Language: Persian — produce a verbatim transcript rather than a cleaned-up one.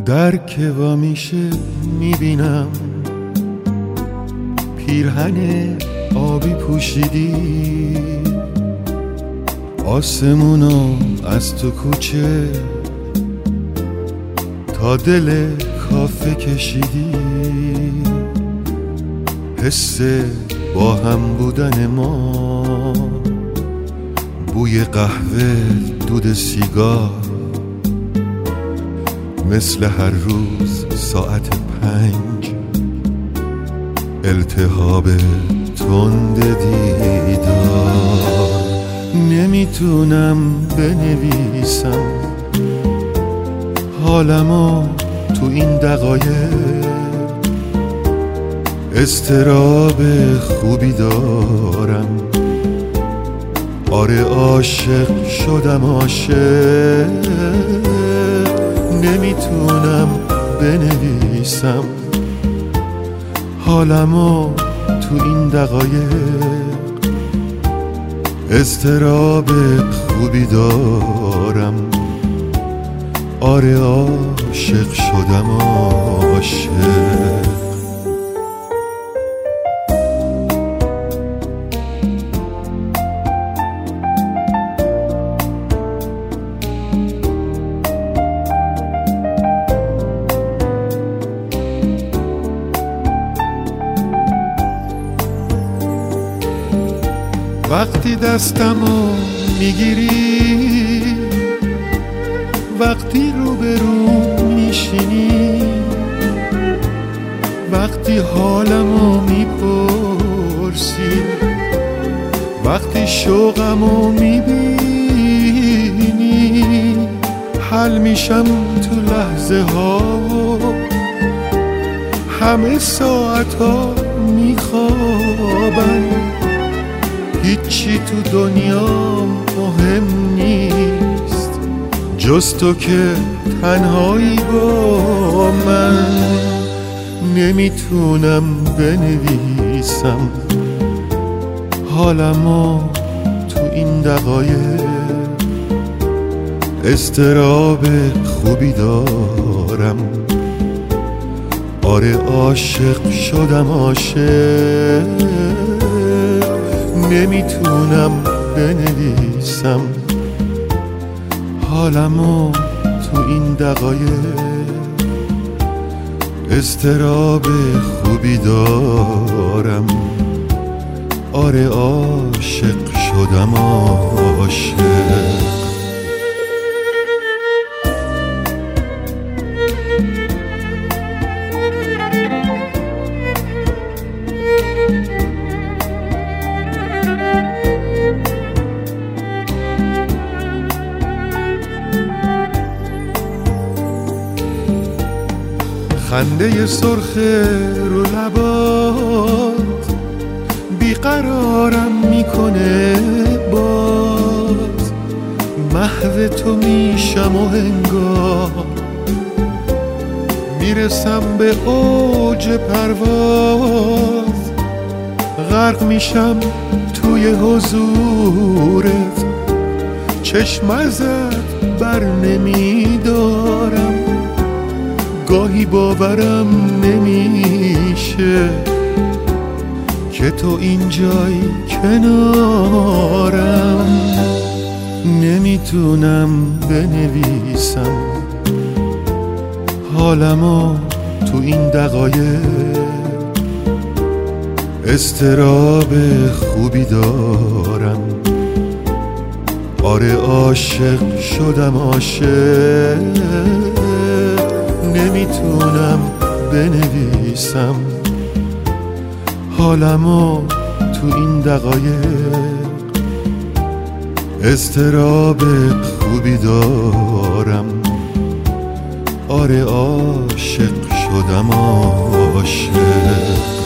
در که وا میشه میبینم پیرهن آبی پوشیدی، آسمونو از تو کوچه تا دل کافه کشیدی. حس با هم بودن ما، بوی قهوه، دود سیگار، مثل هر روز ساعت پنج التهاب تند دیدار. نمیتونم بنویسم حالمو تو این دقایق، اضطراب خوبی دارم. آره عاشق شدم عاشق، نمیتونم بنویسم حالمو تو این دقایق، اضطراب خوبی دارم. آره عاشق شدم عاشق. وقتی دستمو میگیری، وقتی روبرو میشینی، وقتی حالمو میپرسی، وقتی شوقمو میبینی، حل میشم تو لحظه ها، همه ساعت ها میخوابن، هیچی تو دنیا مهم نیست جز تو که تنهایی با من. نمیتونم بنویسم حالمو تو این دقایق، اضطراب خوبی دارم. آره عاشق شدم عاشق، نمیتونم بنویسم حالمو تو این دقایق، اضطراب خوبی دارم. آره عاشق شدم عاشق. خنده سرخ رو لبات بیقرارم میکنه، باز محو تو میشم و انگار میرسم به اوج پرواز، غرق میشم توی حضورت، چشم ازت بر نمیدارم، گاهی باورم نمیشه که تو اینجایی کنارم. نمیتونم بنویسم حالمو تو این دقایق، اضطراب خوبی دارم. آره عاشق شدم عاشق، نمیتونم بنویسم حالمو تو این دقایق، اضطراب خوبی دارم. آره عاشق شدم عاشق.